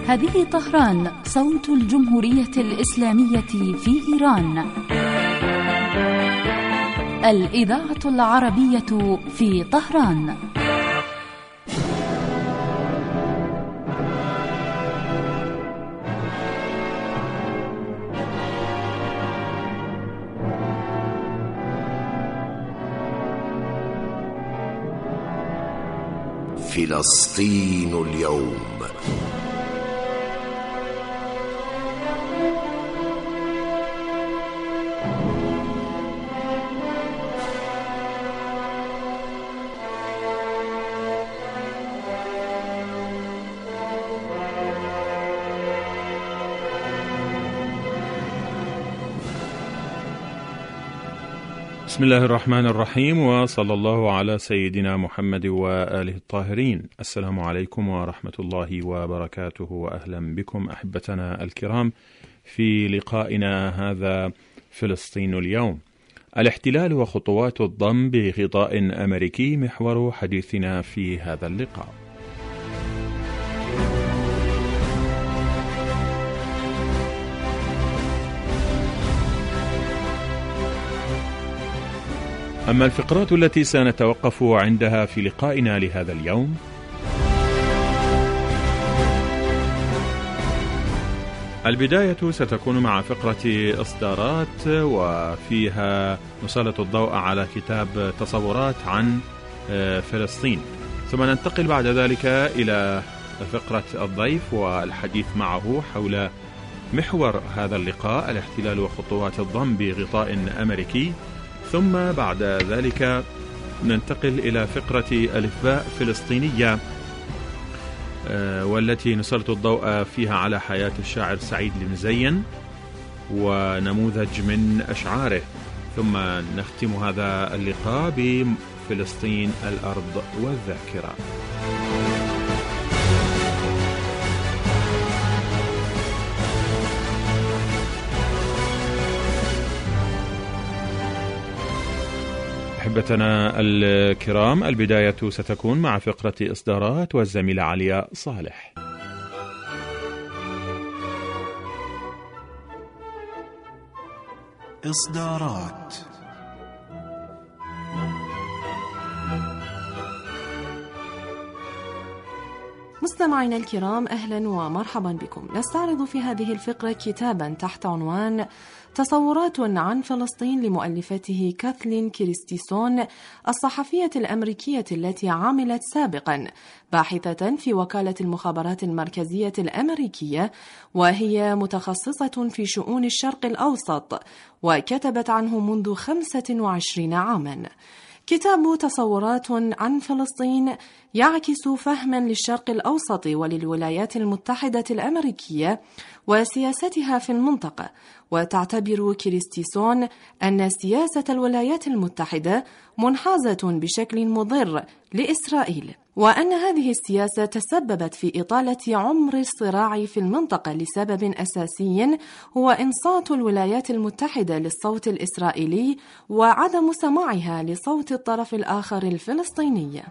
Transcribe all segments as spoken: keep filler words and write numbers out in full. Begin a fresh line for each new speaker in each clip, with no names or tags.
هذه طهران، صوت الجمهورية الإسلامية في إيران. الإذاعة العربية في طهران.
فلسطين اليوم.
بسم الله الرحمن الرحيم، وصلى الله على سيدنا محمد وآله الطاهرين. السلام عليكم ورحمة الله وبركاته، وأهلا بكم أحبتنا الكرام في لقائنا هذا فلسطين اليوم. الاحتلال وخطوات الضم بغطاء أمريكي محور حديثنا في هذا اللقاء. أما الفقرات التي سنتوقف عندها في لقائنا لهذا اليوم: البداية ستكون مع فقرة إصدارات، وفيها نسلط الضوء على كتاب تصورات عن فلسطين، ثم ننتقل بعد ذلك إلى فقرة الضيف والحديث معه حول محور هذا اللقاء: الاحتلال وخطوات الضم بغطاء أمريكي. ثم بعد ذلك ننتقل إلى فقرة الإخباء فلسطينية، والتي نسلط الضوء فيها على حياة الشاعر سعيد المزين ونموذج من أشعاره. ثم نختم هذا اللقاء بفلسطين الأرض والذاكرة. أحبتنا الكرام، البداية ستكون مع فقرة إصدارات والزميلة عليا صالح.
إصدارات. مستمعينا الكرام، أهلا ومرحبا بكم. نستعرض في هذه الفقرة كتابا تحت عنوان تصورات عن فلسطين لمؤلفته كاثلين كريستيسون، الصحفية الأمريكية التي عملت سابقا باحثة في وكالة المخابرات المركزية الأمريكية، وهي متخصصة في شؤون الشرق الأوسط، وكتبت عنه منذ خمسة وعشرين عاما. كتاب تصورات عن فلسطين يعكس فهما للشرق الأوسط وللولايات المتحدة الأمريكية وسياستها في المنطقة، وتعتبر كريستيسون أن سياسة الولايات المتحدة منحازة بشكل مضر لإسرائيل، وأن هذه السياسة تسببت في إطالة عمر الصراع في المنطقة لسبب أساسي هو إنصات الولايات المتحدة للصوت الإسرائيلي وعدم سماعها لصوت الطرف الآخر الفلسطيني.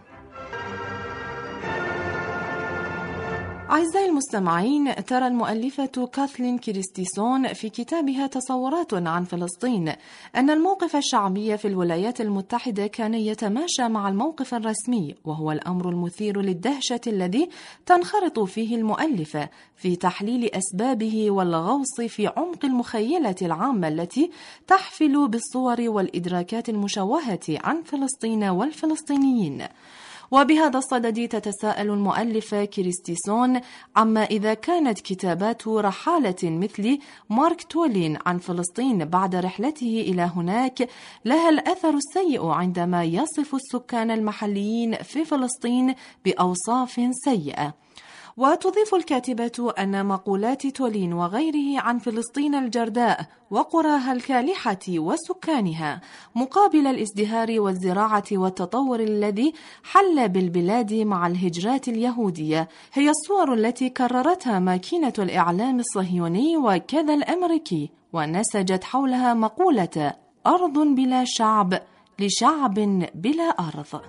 أعزائي المستمعين، ترى المؤلفة كاثلين كريستيسون في كتابها تصورات عن فلسطين أن الموقف الشعبي في الولايات المتحدة كان يتماشى مع الموقف الرسمي، وهو الأمر المثير للدهشة الذي تنخرط فيه المؤلفة في تحليل أسبابه والغوص في عمق المخيلة العامة التي تحفل بالصور والإدراكات المشوهة عن فلسطين والفلسطينيين. وبهذا الصدد تتساءل المؤلفة كريستيسون عما إذا كانت كتابات رحالة مثل مارك تولين عن فلسطين بعد رحلته إلى هناك لها الأثر السيء عندما يصف السكان المحليين في فلسطين بأوصاف سيئة. وتضيف الكاتبة أن مقولات تولين وغيره عن فلسطين الجرداء وقراها الكالحة وسكانها مقابل الازدهار والزراعة والتطور الذي حل بالبلاد مع الهجرات اليهودية هي الصور التي كررتها ماكينة الإعلام الصهيوني وكذا الأمريكي، ونسجت حولها مقولة أرض بلا شعب لشعب بلا أرض.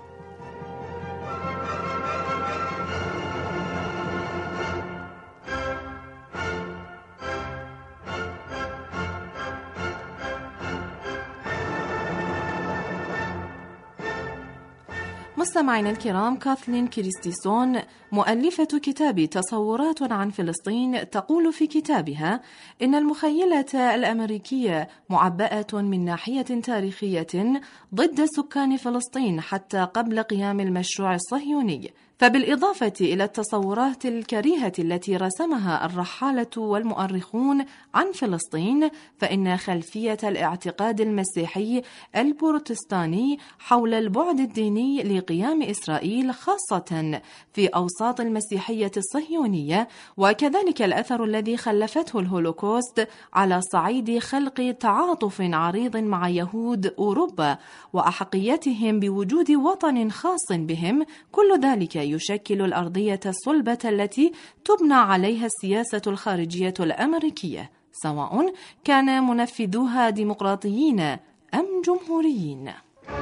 مستمعينا الكرام، كاثلين كريستيسون مؤلفة كتاب تصورات عن فلسطين تقول في كتابها إن المخيلة الأمريكية معبأة من ناحية تاريخية ضد سكان فلسطين حتى قبل قيام المشروع الصهيوني. فبالإضافة إلى التصورات الكريهة التي رسمها الرحالة والمؤرخون عن فلسطين، فإن خلفية الاعتقاد المسيحي البروتستاني حول البعد الديني لقيام إسرائيل خاصة في أوساط المسيحية الصهيونية، وكذلك الأثر الذي خلفته الهولوكوست على صعيد خلق تعاطف عريض مع يهود أوروبا وأحقيتهم بوجود وطن خاص بهم، كل ذلك يشكل الأرضية الصلبة التي تبنى عليها السياسة الخارجية الأمريكية، سواء كان منفذوها ديمقراطيين أم جمهوريين.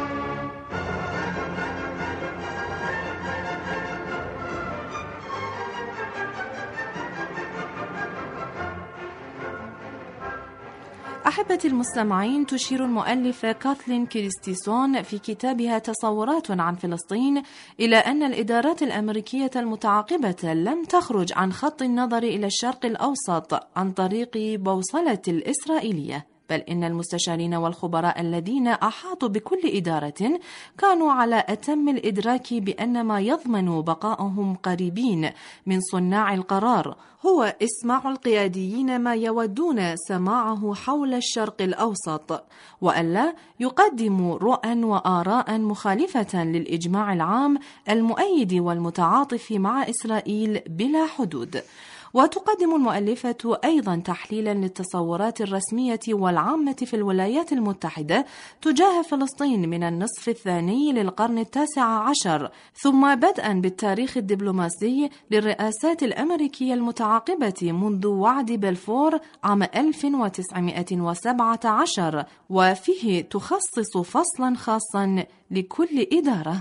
أحبتي المستمعين، تشير المؤلفة كاثلين كريستيسون في كتابها تصورات عن فلسطين إلى أن الإدارات الأمريكية المتعاقبة لم تخرج عن خط النظر إلى الشرق الأوسط عن طريق بوصلة الإسرائيلية، بل إن المستشارين والخبراء الذين أحاطوا بكل إدارة كانوا على أتم الإدراك بأن ما يضمن بقائهم قريبين من صناع القرار هو إسماع القياديين ما يودون سماعه حول الشرق الأوسط، وألا يقدموا رؤى وآراء مخالفة للإجماع العام المؤيد والمتعاطف مع إسرائيل بلا حدود. وتقدم المؤلفة أيضا تحليلا للتصورات الرسمية والعامة في الولايات المتحدة تجاه فلسطين من النصف الثاني للقرن التاسع عشر، ثم بدءا بالتاريخ الدبلوماسي للرئاسات الأمريكية المتعاقبة منذ وعد بلفور عام ألف وتسعمائة وسبعة عشر، وفيه تخصص فصلا خاصا لكل إدارة.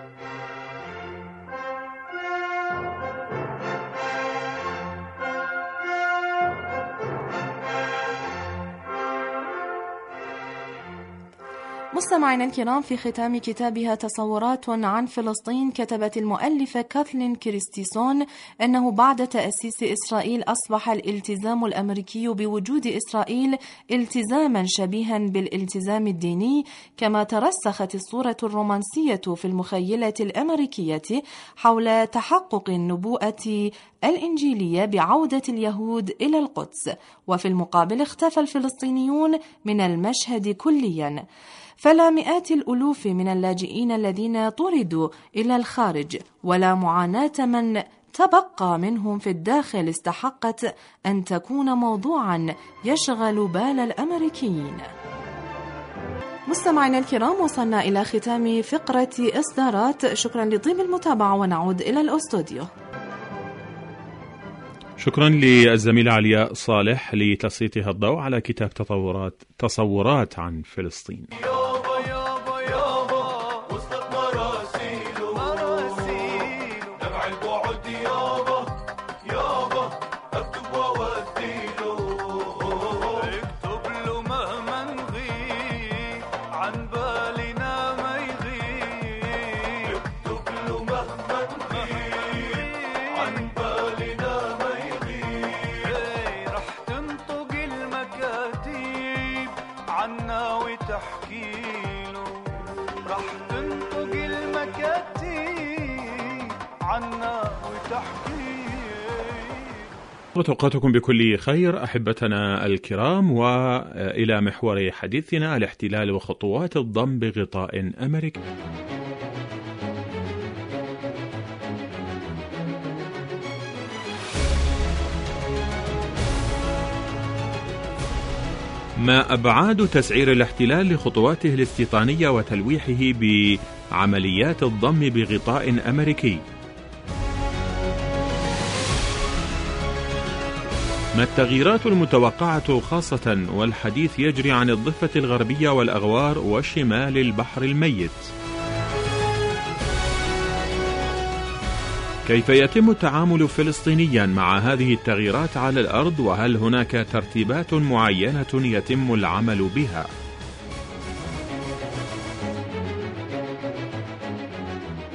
مستمعينا الكرام، في ختام كتابها تصورات عن فلسطين كتبت المؤلفة كاثلين كريستيسون أنه بعد تأسيس إسرائيل أصبح الالتزام الأمريكي بوجود إسرائيل التزاما شبيها بالالتزام الديني، كما ترسخت الصورة الرومانسية في المخيلة الأمريكية حول تحقق النبوءة الإنجيلية بعودة اليهود إلى القدس، وفي المقابل اختفى الفلسطينيون من المشهد كليا. فلا مئات الألوف من اللاجئين الذين طردوا إلى الخارج ولا معاناة من تبقى منهم في الداخل استحقت أن تكون موضوعا يشغل بال الأمريكيين. مستمعينا الكرام، وصلنا إلى ختام فقرة إصدارات. شكرا لطيب المتابعة، ونعود إلى الأستوديو.
شكرا للزميلة علياء صالح لتسليطها الضوء على كتاب تصورات تصورات عن فلسطين. وتوقعتكم بكل خير أحبتنا الكرام، وإلى محور حديثنا الاحتلال وخطوات الضم بغطاء أمريكي. ما أبعاد تسعير الاحتلال لخطواته الاستيطانية وتلويحه بعمليات الضم بغطاء أمريكي؟ ما التغييرات المتوقعة خاصة والحديث يجري عن الضفة الغربية والأغوار وشمال البحر الميت؟ كيف يتم التعامل فلسطينيا مع هذه التغييرات على الأرض، وهل هناك ترتيبات معينة يتم العمل بها؟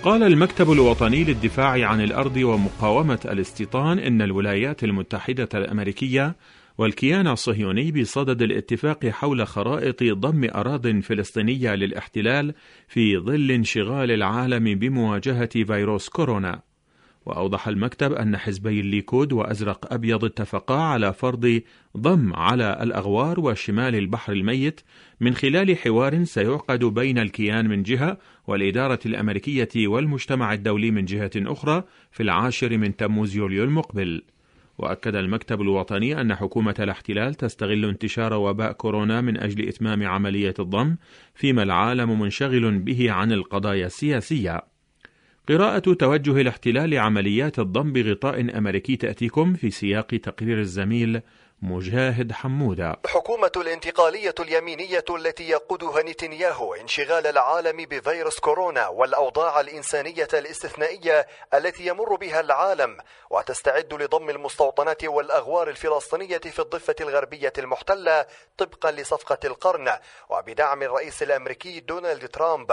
قال المكتب الوطني للدفاع عن الأرض ومقاومة الاستيطان إن الولايات المتحدة الأمريكية والكيان الصهيوني بصدد الاتفاق حول خرائط ضم أراضٍ فلسطينية للاحتلال في ظل انشغال العالم بمواجهة فيروس كورونا. وأوضح المكتب أن حزبي الليكود وأزرق أبيض اتفقا على فرض ضم على الأغوار وشمال البحر الميت من خلال حوار سيعقد بين الكيان من جهة والإدارة الأمريكية والمجتمع الدولي من جهة أخرى في العاشر من تموز يوليو المقبل. وأكد المكتب الوطني أن حكومة الاحتلال تستغل انتشار وباء كورونا من أجل إتمام عملية الضم فيما العالم منشغل به عن القضايا السياسية. قراءة توجه الاحتلال لعمليات الضم بغطاء أمريكي تأتيكم في سياق تقرير الزميل مجاهد حمودة.
الحكومة الانتقالية اليمينية التي يقودها نتنياهو انشغال العالم بفيروس كورونا والأوضاع الإنسانية الاستثنائية التي يمر بها العالم، وتستعد لضم المستوطنات والأغوار الفلسطينية في الضفة الغربية المحتلة طبقا لصفقة القرن وبدعم الرئيس الأمريكي دونالد ترامب.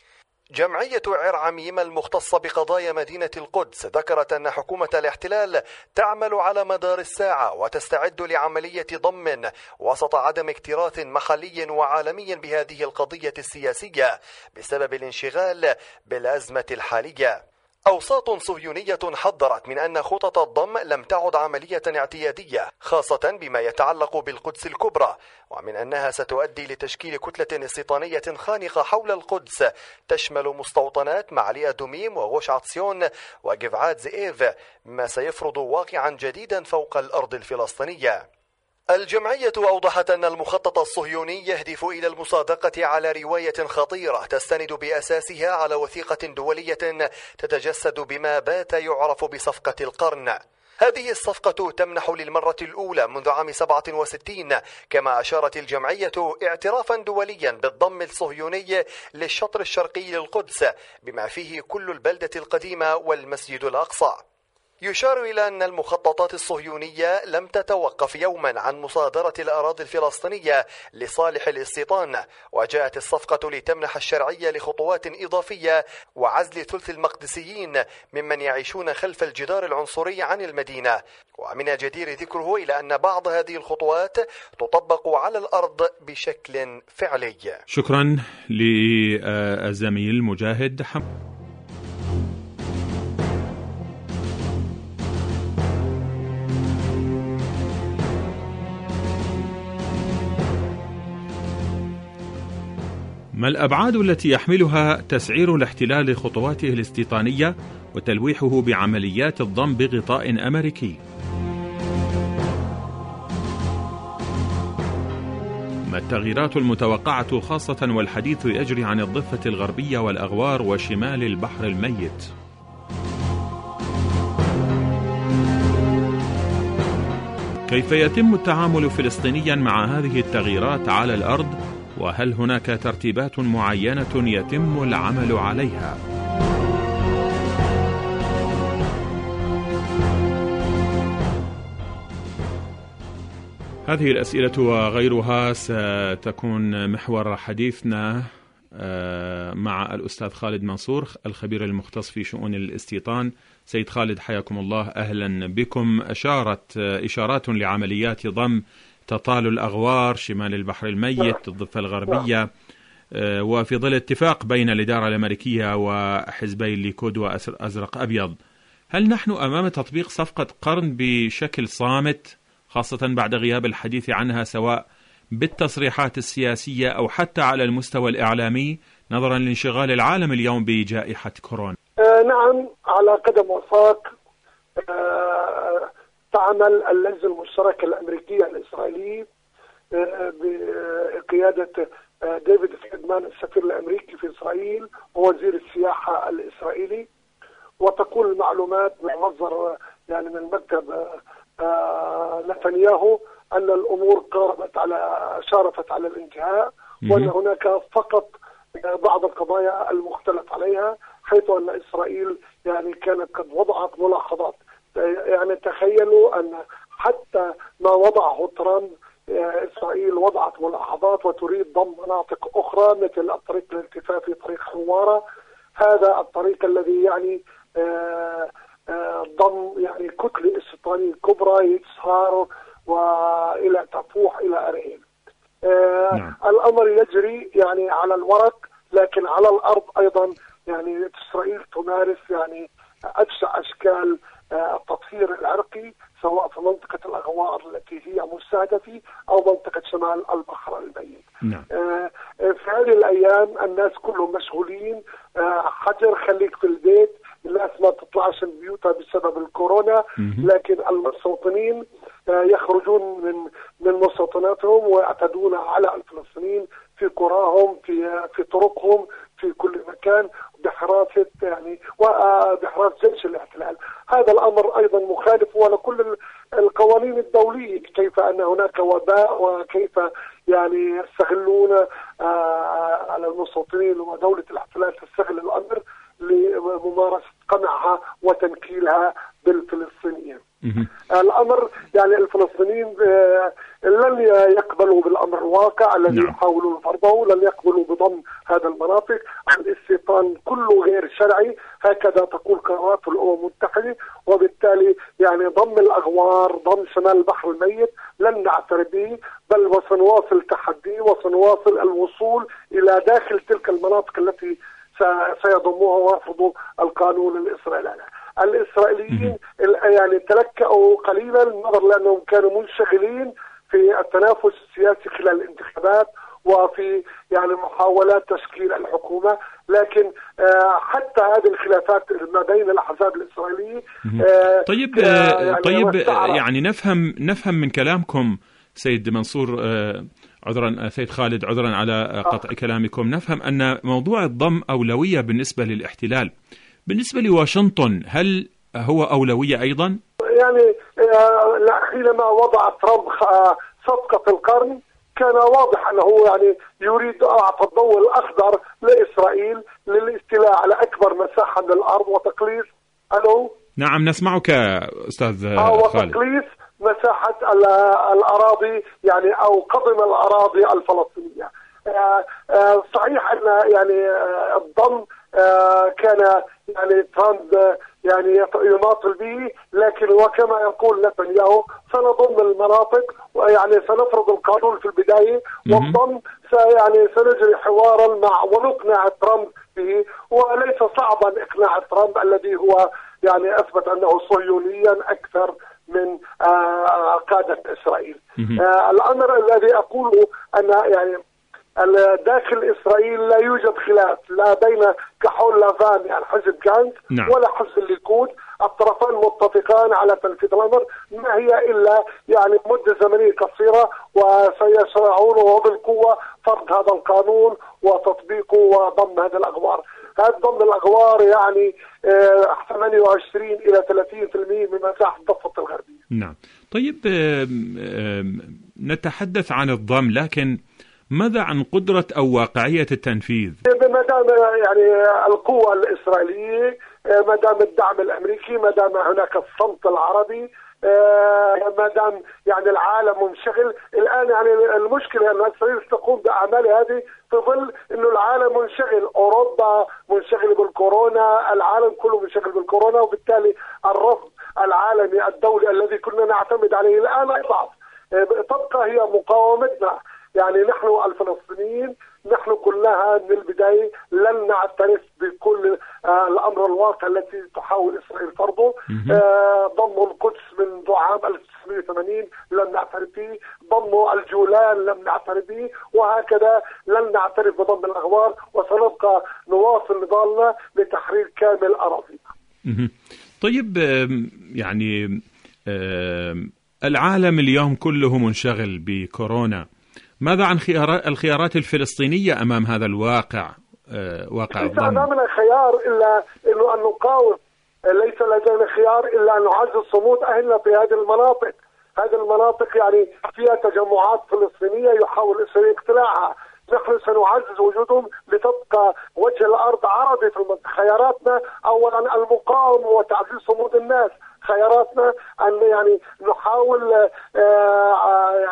جمعية عرعميم المختصة بقضايا مدينة القدس ذكرت أن حكومة الاحتلال تعمل على مدار الساعة وتستعد لعملية ضم وسط عدم اكتراث محلي وعالمي بهذه القضية السياسية بسبب الانشغال بالأزمة الحالية. أوساط صهيونية حذرت من أن خطط الضم لم تعد عملية اعتيادية، خاصة بما يتعلق بالقدس الكبرى، ومن أنها ستؤدي لتشكيل كتلة استيطانية خانقة حول القدس تشمل مستوطنات معالي أدوميم وغوش عطسيون وجفعات زئيف، ما سيفرض واقعا جديدا فوق الأرض الفلسطينية. الجمعية أوضحت أن المخطط الصهيوني يهدف إلى المصادقة على رواية خطيرة تستند بأساسها على وثيقة دولية تتجسد بما بات يعرف بصفقة القرن. هذه الصفقة تمنح للمرة الأولى منذ عام سبعة وستين، كما أشارت الجمعية اعترافا دوليا بالضم الصهيوني للشطر الشرقي للقدس بما فيه كل البلدة القديمة والمسجد الأقصى. يشار إلى أن المخططات الصهيونية لم تتوقف يوما عن مصادرة الأراضي الفلسطينية لصالح الاستيطان، وجاءت الصفقة لتمنح الشرعية لخطوات إضافية وعزل ثلث المقدسيين ممن يعيشون خلف الجدار العنصري عن المدينة. ومن الجدير ذكره إلى أن بعض هذه الخطوات تطبق على الأرض بشكل فعلي.
شكرا للزميل مجاهد حمودة. ما الأبعاد التي يحملها تسعير الاحتلال لخطواته الاستيطانية وتلويحه بعمليات الضم بغطاء أمريكي؟ ما التغييرات المتوقعة خاصة والحديث يجري عن الضفة الغربية والأغوار وشمال البحر الميت؟ كيف يتم التعامل فلسطينيا مع هذه التغييرات على الأرض؟ وهل هناك ترتيبات معينة يتم العمل عليها؟ هذه الأسئلة وغيرها ستكون محور حديثنا مع الأستاذ خالد منصور الخبير المختص في شؤون الاستيطان. سيد خالد حياكم الله، أهلا بكم. أشارت إشارات لعمليات ضم تطال الأغوار شمال البحر الميت الضفة الغربية وفي ظل اتفاق بين الإدارة الأمريكية وحزبي الليكود وأزرق أبيض، هل نحن أمام تطبيق صفقة قرن بشكل صامت خاصة بعد غياب الحديث عنها سواء بالتصريحات السياسية أو حتى على المستوى الإعلامي نظرا لانشغال العالم اليوم بجائحة كورونا؟
آه نعم، على قدم وساق آه تعمل اللجنة المشتركة الأمريكية الإسرائيلية آه بقيادة آه ديفيد فريدمان السفير الأمريكي في إسرائيل ووزير السياحة الإسرائيلي. وتقول المعلومات من مصدر يعني من مكتب آه نتنياهو أن الأمور قاربت على شارفت على الانتهاء، وأن هناك فقط بعض القضايا المختلف عليها، حيث أن إسرائيل يعني كانت قد وضعت ملاحظات. يعني تخيلوا أن حتى ما وضعه ترامب إسرائيل وضعت ملاحظات وتريد ضم مناطق أخرى مثل الطريق الالتفافي طريق حوارة هذا الطريق الذي يعني ضم يعني كتلة استيطانية كبرى يصهر وإلى تفوح إلى أريل. نعم. الأمر يجري يعني على الورق، لكن على الأرض أيضا يعني إسرائيل تمارس يعني أبشع أشكال التطهير العرقي، سواء في منطقة الأغوار التي هي مستهدفة أو منطقة شمال البحر الميت.
نعم.
في هذه الأيام الناس كلهم مشغولين، حجر خليك في البيت، الناس ما تطلعش من بيوتها بسبب الكورونا، لكن المستوطنين يخرجون من من مستوطناتهم ويعتدون على الفلسطينيين في قراهم، في في طرقهم، في كل مكان بحراسة يعني وبحراسة جيش الاحتلال. هذا الأمر أيضا مخالف ولكل القوانين الدولية، كيف أن هناك وباء وكيف يعني يستغلون على المستوطنين، ودولة الاحتلال تستغل الأمر لممارسة قمعها وتنكيلها بالفلسطينيين. الأمر يعني الفلسطينيين لن يقبلوا بالأمر الواقع الذي نعم. يحاولون فرضه، لن يقبلوا بضم هذا المناطق. الاستيطان كله غير شرعي، هكذا تقول قرارات الأمم المتحدة، وبالتالي يعني ضم الأغوار، ضم شمال البحر الميت لن نعترف به، بل وسنواصل التحدي وسنواصل الوصول إلى داخل تلك المناطق التي سيضموها ويفرضوا القانون الإسرائيلي. الإسرائيليين يعني تلكأوا قليلا، نظرا لأنهم كانوا منشغلين في التنافس السياسي خلال الانتخابات وفي يعني محاولات تشكيل الحكومة، لكن آه حتى هذه الخلافات ما بين الأحزاب الإسرائيلية
آه طيب آه يعني طيب يعني نفهم نفهم من كلامكم سيد منصور آه عذرا سيد خالد عذرا على قطع آه. كلامكم، نفهم أن موضوع الضم أولوية بالنسبة للاحتلال. بالنسبة لواشنطن هل هو أولوية أيضا؟
يعني حينما وضع ترامب صفقة القرن كان واضح أنه يعني يريد أعطى الضوء الأخضر لإسرائيل للاستيلاء على أكبر مساحة من الأرض وتقليص. ألو؟
نعم نسمعك أستاذ
آه
خالد.
وتقليص مساحة الأراضي يعني أو قضم الأراضي الفلسطينية. آه آه صحيح أن يعني آه الضم آه كان يعني ترامب يعني يماطل به، لكن وكما يقول نتنياهو سنضم المناطق ويعني سنفرض القانون في البداية، والضم يعني سنجري حوارا مع ونقنع ترامب به، وليس صعبا إقناع ترامب الذي هو يعني أثبت أنه صهيونيا أكثر من آه قادة إسرائيل. آه الأمر الذي أقوله أن يعني داخل إسرائيل لا يوجد خلاف لا بين كحول لافان يعني حزب جانت
نعم.
ولا حزب الليكود، الطرفان متفقان على تنفيذ الأمر، ما هي إلا يعني مدة زمنية قصيرة وسيشرعون وبالقوة فرض هذا القانون وتطبيقه وضم هذه الأغوار. هذا ضم الأغوار يعني ثمانية وعشرين إلى ثلاثين بالمئة من مساحة الضفة الغربية.
نعم. طيب نتحدث عن الضم، لكن ماذا عن قدرة أو واقعية التنفيذ؟
ما دام يعني القوة الإسرائيلية، ما دام الدعم الأمريكي، ما دام هناك الصمت العربي، ما دام يعني العالم منشغل الآن. يعني المشكلة أن إسرائيل تقوم بأعمال هذه في ظل أنه العالم منشغل، أوروبا منشغل بالكورونا، العالم كله منشغل بالكورونا، وبالتالي الرفض العالمي الدولي الذي كنا نعتمد عليه الآن يضعف. تبقى هي مقاومتنا، يعني نحن الفلسطينيين نحن كلها من البداية لن نعترف بكل آه الأمر الواقع التي تحاول إسرائيل فرضه. آه ضم القدس منذ عام ألف وتسعمئة وثمانين لم نعترف به، ضم الجولان لم نعترف به، وهكذا لن نعترف بضم الأغوار، وسنبقى نواصل نضالنا لتحرير كامل أراضينا.
طيب يعني العالم اليوم كله منشغل بكورونا، ماذا عن الخيارات الفلسطينية أمام هذا الواقع آه واقع الضم؟
ليس أمامنا خيار إلا إنه أن نقاوم، ليس لدينا خيار إلا أن نعزز صمود أهلنا في هذه المناطق. هذه المناطق يعني فيها تجمعات فلسطينية يحاول إسرائيل اقتلاعها، نحن سنعزز وجودهم لتبقى وجه الأرض عربي في المنطقة. خياراتنا أولا المقاومة وتعزيز صمود الناس، خياراتنا أن يعني نحاول آه يعني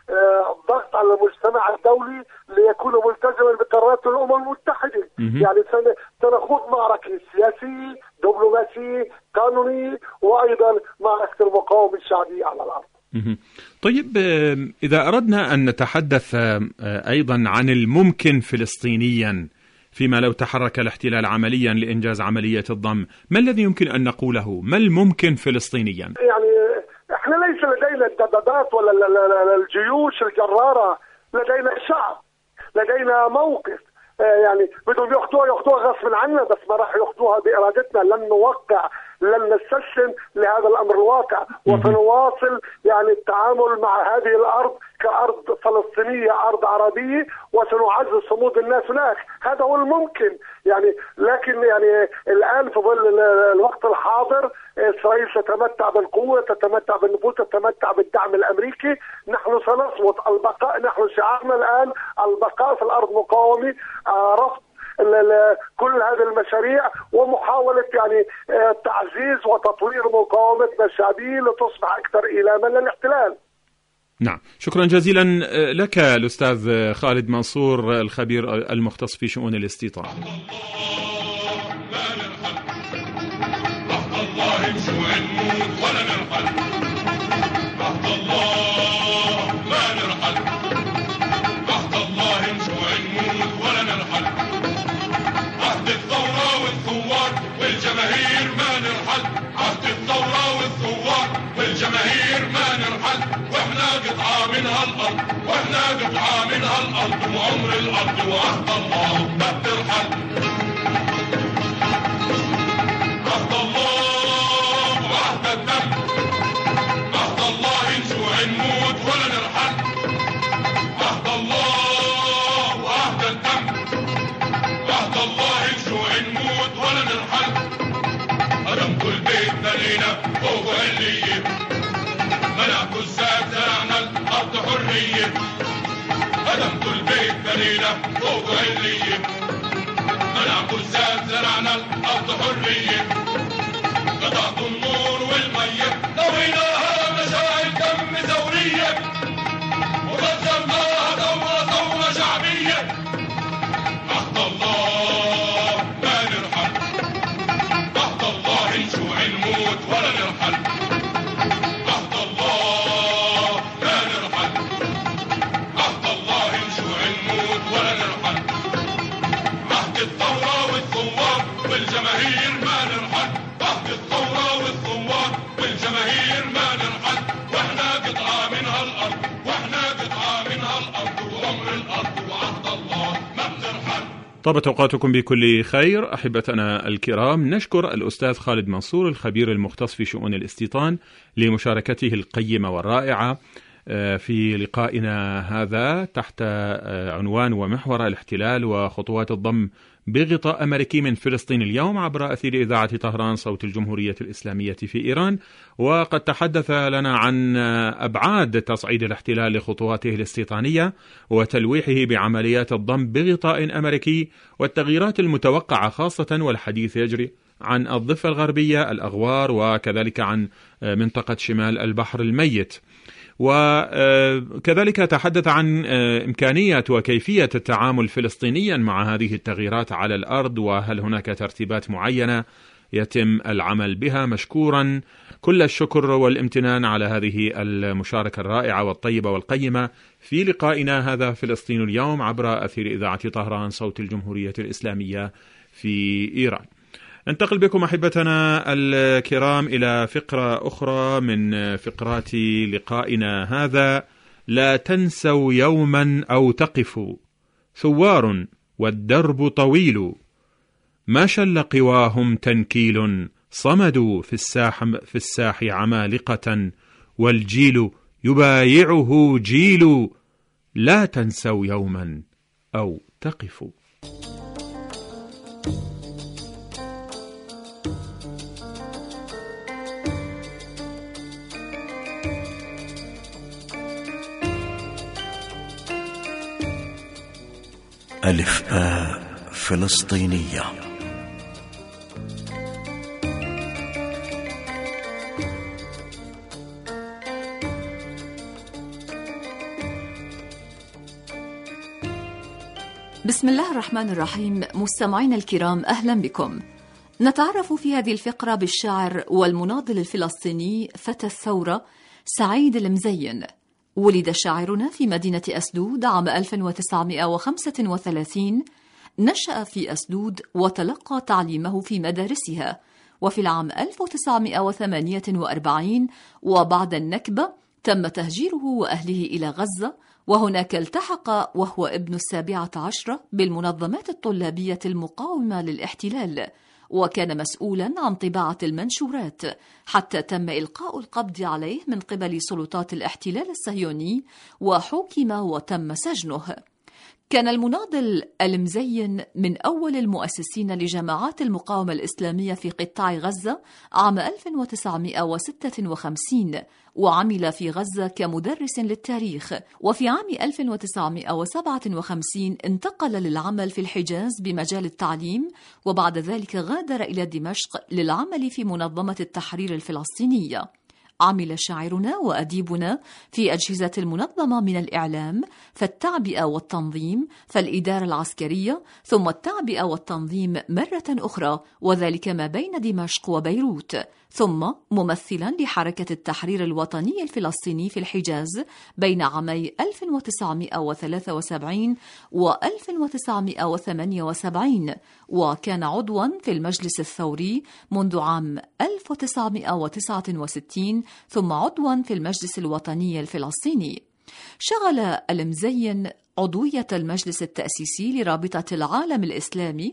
الضغط على المجتمع الدولي ليكون ملتزما بقرارات الأمم المتحدة. يعني سنخوض معركة سياسية دبلوماسية قانونية وأيضا معركة المقاومة الشعبية على الأرض.
طيب، إذا أردنا أن نتحدث أيضا عن الممكن فلسطينيا فيما لو تحرك الاحتلال عمليا لإنجاز عملية الضم، ما الذي يمكن أن نقوله؟ ما الممكن فلسطينيا؟
يعني احنا ليس لدينا الدبابات ولا الجيوش الجرارة، لدينا شعب، لدينا موقف. يعني بدهم ياخذوها ياخذوها غصب عنا، بس ما راح ياخذوها بإرادتنا. لن نوقع، لن نستسلم لهذا الأمر الواقع، وسنواصل يعني التعامل مع هذه الأرض كأرض فلسطينية، أرض عربية، وسنعزز صمود الناس هناك. هذا هو الممكن يعني. لكن يعني الآن في ظل الوقت الحاضر إسرائيل تتمتع بالقوة، تتمتع بالنفوذ، تتمتع بالدعم الأمريكي. نحن سنصمت البقاء، نحن شعارنا الآن البقاء في الأرض مقاومة، رفض كل هذه المشاريع ومحاولة يعني تعزيز وتطوير مقاومتنا الشعبية لتصبح أكثر إيلاما للاحتلال.
نعم، شكرا جزيلا لك الأستاذ خالد منصور، الخبير المختص في شؤون الاستيطان.
والجماهير ما نرحل، عهد الثورة والثوار والجماهير ما نرحل، واحنا قطعة من هالأرض، واحنا قطعة من هالأرض، وعمر الأرض وعهد الله ما بترحل. عهد الله وعهد الدم، عهد الله نجوع نموت ولا نرحل. عهد الله وعهد الدم، عهد الله نجوع نموت ولا نرحل. هدم كل بيت بنينا فوق علية، منعكو الزاد زرعنا الأرض حرية. هدم كل بيت بنينا فوق علية، منعكو الزاد زرعنا الأرض حرية. قطعت النور والمية نويناها مشاعل دم ثورية، وغزرناها ثورة ثورة شعبية. عهد الله ما نرحل، عهد الله نجوع نموت ولا نرحل. عهد الله ما نرحل، عهد الله نجوع نموت ولا نرحل. عهد الثورة والثوار والجماهير ما نرحل، عهد الثورة والثوار والجماهير ما نرحل، واحنا قطعة من هالأرض، واحنا قطعة من هالأرض، وعمر الأرض وعهد الله ما بنرحل.
طابت أوقاتكم بكل خير أحبتنا الكرام. نشكر الأستاذ خالد منصور، الخبير المختص في شؤون الاستيطان، لمشاركته القيمة والرائعة في لقائنا هذا تحت عنوان ومحور الاحتلال وخطوات الضم بغطاء أمريكي من فلسطين اليوم عبر أثير إذاعة طهران صوت الجمهورية الإسلامية في إيران. وقد تحدث لنا عن أبعاد تصعيد الاحتلال لخطواته الاستيطانية وتلويحه بعمليات الضم بغطاء أمريكي والتغييرات المتوقعة، خاصة والحديث يجري عن الضفة الغربية، الأغوار، وكذلك عن منطقة شمال البحر الميت. وكذلك تحدث عن إمكانية وكيفية التعامل فلسطينيا مع هذه التغييرات على الأرض، وهل هناك ترتيبات معينة يتم العمل بها. مشكورا كل الشكر والامتنان على هذه المشاركة الرائعة والطيبة والقيمة في لقائنا هذا فلسطين اليوم عبر أثير إذاعة طهران صوت الجمهورية الإسلامية في إيران. انتقل بكم أحبتنا الكرام إلى فقرة أخرى من فقرات لقائنا هذا. لا تنسوا يوما أو تقفوا، ثوار والدرب طويل، ما شل قواهم تنكيل، صمدوا في الساح, في الساح عمالقة، والجيل يبايعه جيل. لا تنسوا يوما أو تقفوا.
ألف باء فلسطينية.
بسم الله الرحمن الرحيم. مستمعينا الكرام، أهلا بكم. نتعرف في هذه الفقرة بالشاعر والمناضل الفلسطيني فتى الثورة سعيد المزين. ولد شاعرنا في مدينة أسدود عام ألف وتسعمائة وخمسة وثلاثين. نشأ في أسدود وتلقى تعليمه في مدارسها، وفي العام ألف وتسعمائة وثمانية وأربعين وبعد النكبة تم تهجيره وأهله إلى غزة، وهناك التحق وهو ابن السابعة عشرة بالمنظمات الطلابية المقاومة للاحتلال، وكان مسؤولا عن طباعة المنشورات حتى تم إلقاء القبض عليه من قبل سلطات الاحتلال الصهيوني وحكم وتم سجنه. كان المناضل المزين من أول المؤسسين لجماعات المقاومة الإسلامية في قطاع غزة عام ألف وتسعمائة وستة وخمسين، وعمل في غزة كمدرس للتاريخ. وفي عام ألف وتسعمائة وسبعة وخمسين انتقل للعمل في الحجاز بمجال التعليم، وبعد ذلك غادر إلى دمشق للعمل في منظمة التحرير الفلسطينية. عمل شاعرنا وأديبنا في أجهزة المنظمة من الإعلام، فالتعبئة والتنظيم، فالإدارة العسكرية، ثم التعبئة والتنظيم مرة أخرى، وذلك ما بين دمشق وبيروت، ثم ممثلا لحركة التحرير الوطني الفلسطيني في الحجاز بين عامي ألف وتسعمائة وثلاثة وسبعين و ألف وتسعمائة وثمانية وسبعين، وكان عضوا في المجلس الثوري منذ عام ألف وتسعمائة وتسعة وستين، ثم عضوا في المجلس الوطني الفلسطيني. شغل المزين عضوية المجلس التأسيسي لرابطة العالم الإسلامي،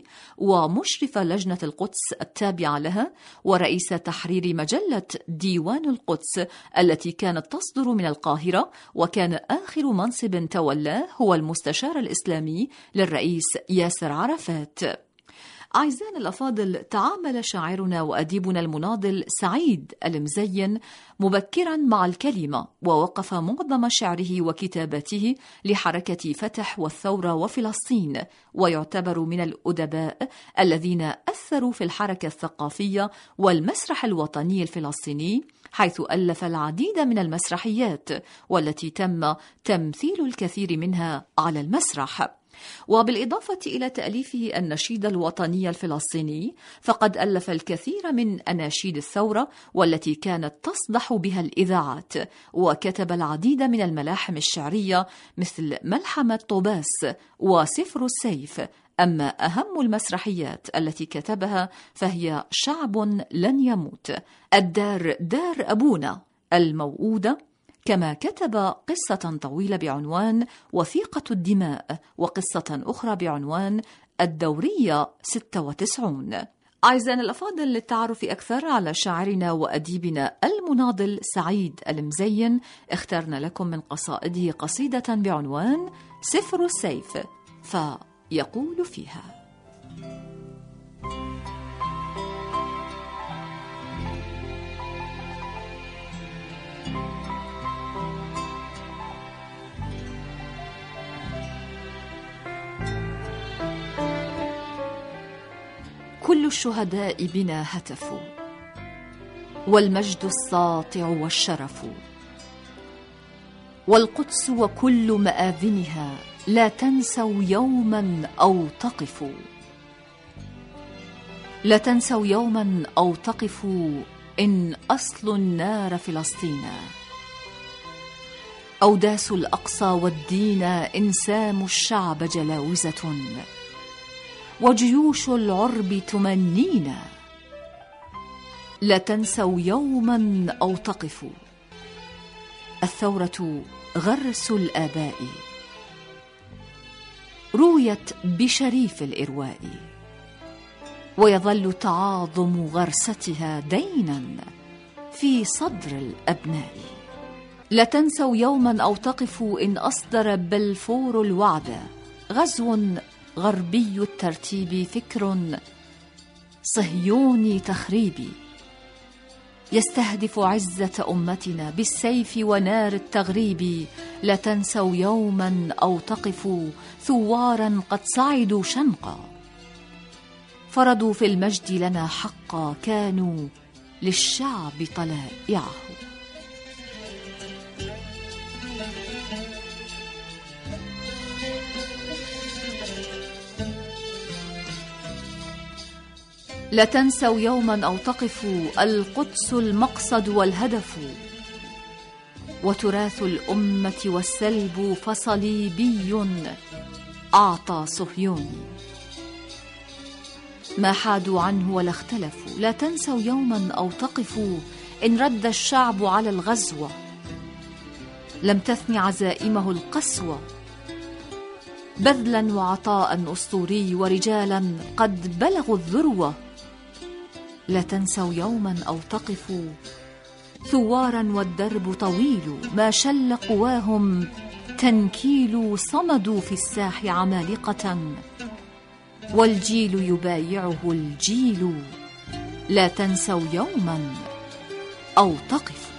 ومشرف لجنة القدس التابعة لها، ورئيس تحرير مجلة ديوان القدس التي كانت تصدر من القاهرة، وكان آخر منصب تولاه هو المستشار الإسلامي للرئيس ياسر عرفات. أعزائنا الأفاضل، تعامل شاعرنا وأديبنا المناضل سعيد المزين مبكرا مع الكلمة، ووقف معظم شعره وكتاباته لحركة فتح والثورة وفلسطين، ويعتبر من الأدباء الذين أثروا في الحركة الثقافية والمسرح الوطني الفلسطيني، حيث ألف العديد من المسرحيات والتي تم تمثيل الكثير منها على المسرح. وبالإضافة إلى تأليفه النشيد الوطني الفلسطيني، فقد ألف الكثير من أناشيد الثورة والتي كانت تصدح بها الإذاعات، وكتب العديد من الملاحم الشعرية مثل ملحمة طوباس وسفر السيف. أما أهم المسرحيات التي كتبها فهي شعب لن يموت، الدار دار أبونا، الموؤودة، كما كتب قصة طويلة بعنوان وثيقة الدماء، وقصة أخرى بعنوان الدورية ستة وتسعين. أعزائنا الأفاضل، للتعرف أكثر على شاعرنا وأديبنا المناضل سعيد المزين، اخترنا لكم من قصائده قصيدة بعنوان سفر السيف، فيقول فيها: كل الشهداء بنا هتفوا، والمجد الساطع والشرف، والقدس وكل مآذنها لا تنسوا يوما أو تقفوا، لا تنسوا يوما أو تقفوا، إن أصل النار فلسطين، أوداس الأقصى والدين، إنسام الشعب جلاوزة، وجيوش العرب تمنينا، لا تنسوا يوما أو تقفوا، الثورة غرس الآباء، رويت بشريف الإرواء، ويظل تعاظم غرستها دينا في صدر الأبناء، لا تنسوا يوما أو تقفوا، إن أصدر بلفور الوعد، غزو غربي الترتيب، فكر صهيوني تخريبي، يستهدف عزة أمتنا بالسيف ونار التغريب، لا تنسوا يوما أو تقفوا، ثوارا قد صعدوا شنقا، فرضوا في المجد لنا حقا، كانوا للشعب طلائعه. لا تنسوا يوما أو تقفوا، القدس المقصد والهدف، وتراث الأمة والسلب فصليبي أعطى صهيوني. ما حادوا عنه ولا اختلفوا، لا تنسوا يوما أو تقفوا، إن رد الشعب على الغزوة لم تثن عزائمه القسوة، بذلا وعطاء أسطوري ورجالا قد بلغوا الذروة. لا تنسوا يوما أو تقفوا، ثوارا والدرب طويل، ما شل قواهم تنكيل، صمدوا في الساح عمالقة والجيل يبايعه الجيل. لا تنسوا يوما أو تقفوا.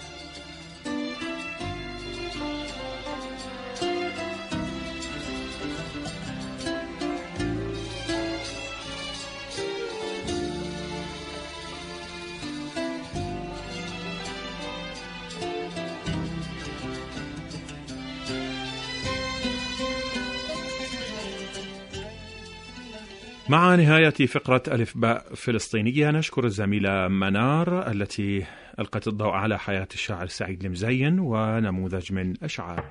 مع نهاية فقرة ألف باء فلسطينية نشكر الزميلة منار التي ألقت الضوء على حياة الشاعر سعيد المزين ونموذج من أشعار.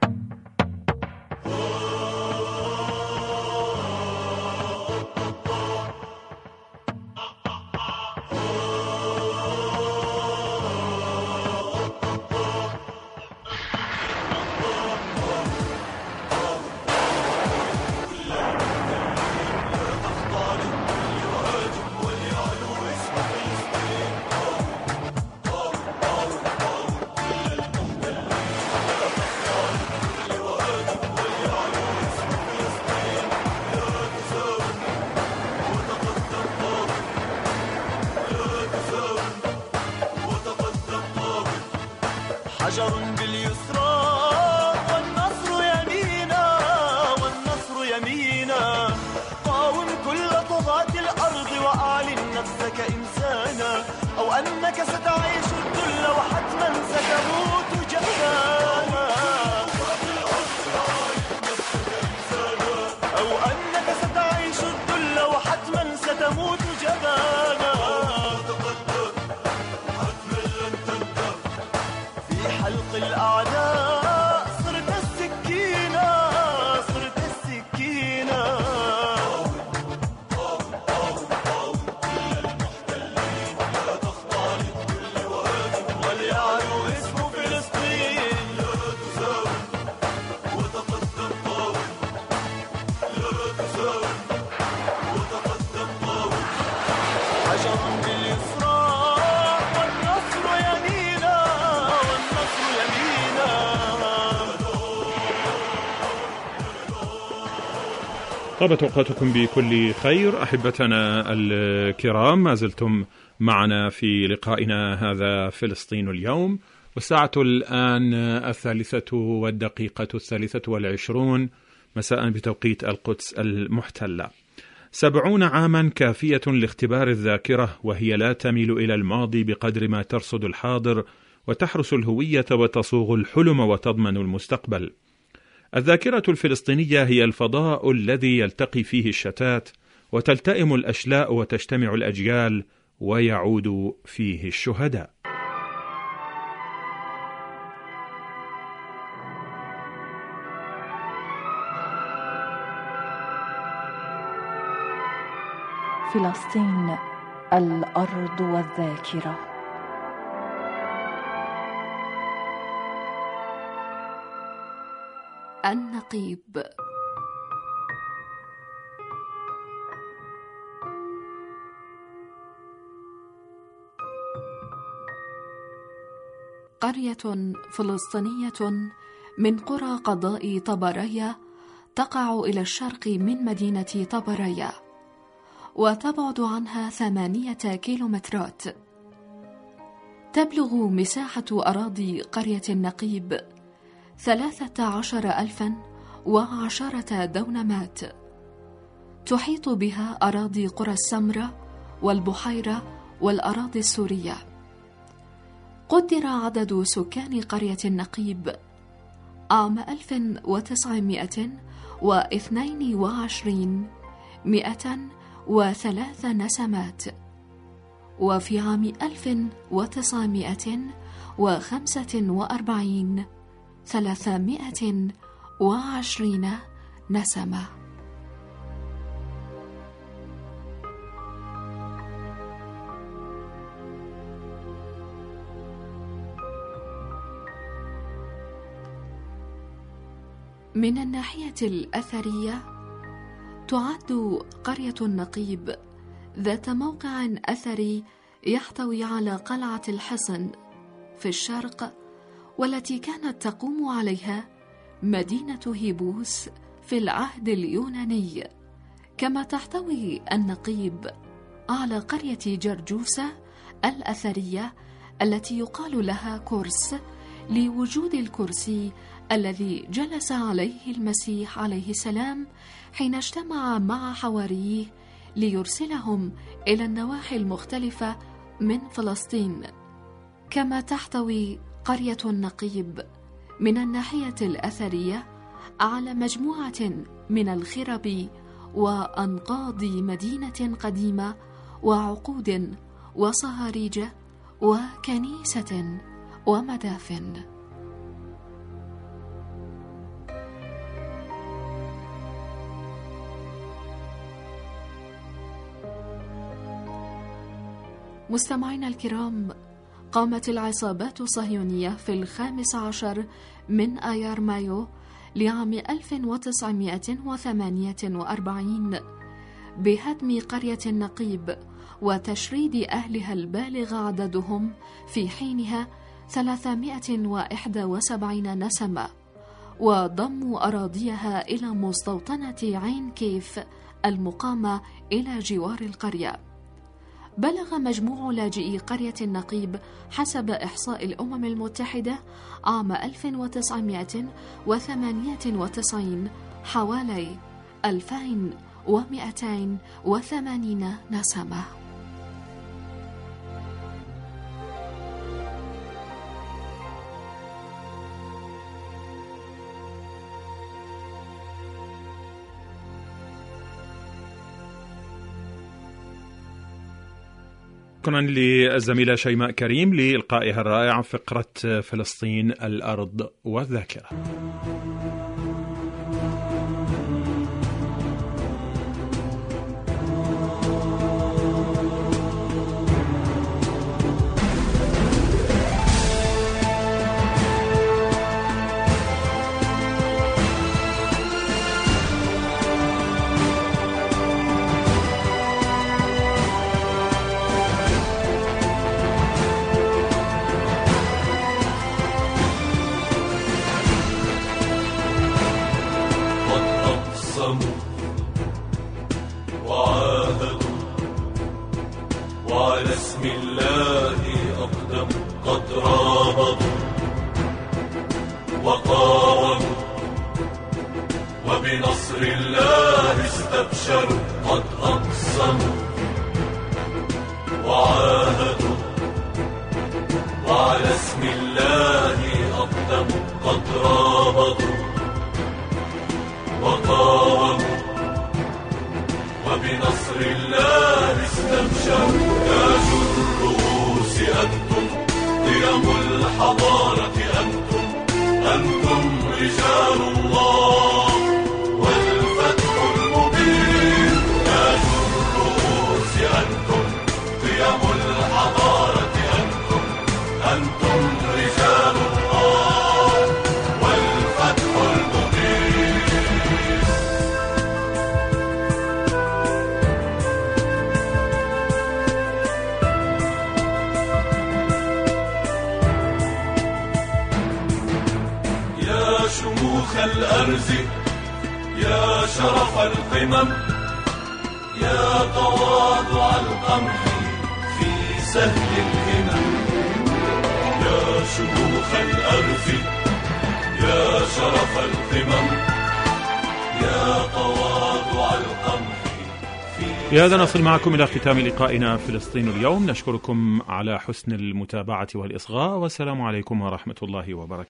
حجر باليسرى والنصر يمينا، والنصر يمينا. قاوم كل طغاة الأرض وأعلن نفسك إنسانا، أو أنك ستعيش الذل وحتما ستموت جبانا، أو أنك ستعيش الذل وحتما ستموت جبانا. حلق الأعداء صرت السكينة، صرت السكينة. وليعلو اسم فلسطين، لا تساوم وتقدم قاوم، لا تساوم وتقدم قاوم. حجر باليسرى والنصر يمينا،
طابت أوقاتكم بكل خير أحبتنا الكرام، ما زلتم معنا في لقائنا هذا فلسطين اليوم، والساعة الآن الثالثة والدقيقة الثالثة والعشرون مساء بتوقيت القدس المحتلة. سبعون عاما كافية لاختبار الذاكرة، وهي لا تميل إلى الماضي بقدر ما ترصد الحاضر وتحرس الهوية وتصوغ الحلم وتضمن المستقبل. الذاكرة الفلسطينية هي الفضاء الذي يلتقي فيه الشتات وتلتئم الأشلاء وتجتمع الأجيال ويعود فيه الشهداء.
فلسطين الأرض والذاكرة.
النقيب. قرية فلسطينية من قرى قضاء طبرية تقع إلى الشرق من مدينة طبرية، وتبعد عنها ثمانية كيلومترات. تبلغ مساحة أراضي قرية النقيب ثلاثة عشر ألفا وعشرة دونمات. تحيط بها أراضي قرى السمرة والبحيرة والأراضي السورية. قدر عدد سكان قرية النقيب عام ألف وتسعمائة واثنين وعشرين مئة وثلاث نسمات، وفي عام ألف وتسعمائة وخمسة وأربعين ثلاثمائة وعشرين نسمة. من الناحية الأثرية تعد قرية النقيب ذات موقع أثري يحتوي على قلعة الحصن في الشرق، والتي كانت تقوم عليها مدينة هيبوس في العهد اليوناني، كما تحتوي النقيب على قرية جرجوسة الأثرية التي يقال لها كرس لوجود الكرسي الذي جلس عليه المسيح عليه السلام حين اجتمع مع حواريه ليرسلهم إلى النواحي المختلفة من فلسطين. كما تحتوي قرية النقيب من الناحية الأثرية على مجموعة من الخرب وأنقاض مدينة قديمة وعقود وصهاريج وكنيسة ومدافن. مستمعينا الكرام، قامت العصابات الصهيونية في الخامس عشر من آيار مايو لعام ألف وتسعمائة وثمانية وأربعين بهدم قرية النقيب وتشريد أهلها البالغ عددهم في حينها ثلاثمائة وإحدى وسبعين نسمة، وضموا أراضيها إلى مستوطنة عين كيف المقامة إلى جوار القرية. بلغ مجموع لاجئي قرية النقيب حسب إحصاء الأمم المتحدة عام ألف وتسعمائة وثمانية وتسعين حوالي ألفين ومئتين وثمانين نسمة.
شكرا للزميلة شيماء كريم لإلقائها الرائع فقرة فلسطين الأرض والذاكرة.
وعلى اسم الله أقدم قد رابطوا وقاوموا وبنصر الله استبشروا قد أقسموا وعاهدوا وعلى اسم الله أقدم قد رابطوا وقاوموا وبنصر الله استبشروا. تاج الرؤوس أنتم، قيم الحضارة أنتم، أنتم رجال الله والفتح المبين. تاج الرؤوس أنتم، قيم الحضارة أنتم، أنتم رجال الله والفتح المبين. شموخ الأرز يا شرف القمم، يا تواضع القمح في سهل الهمم. يا شموخ الأرز يا شرف القمم، يا تواضع القمح.
بهذا نصل معكم إلى ختام لقائنا فلسطين اليوم. نشكركم على حسن المتابعة والإصغاء، والسلام عليكم ورحمة الله وبركاته.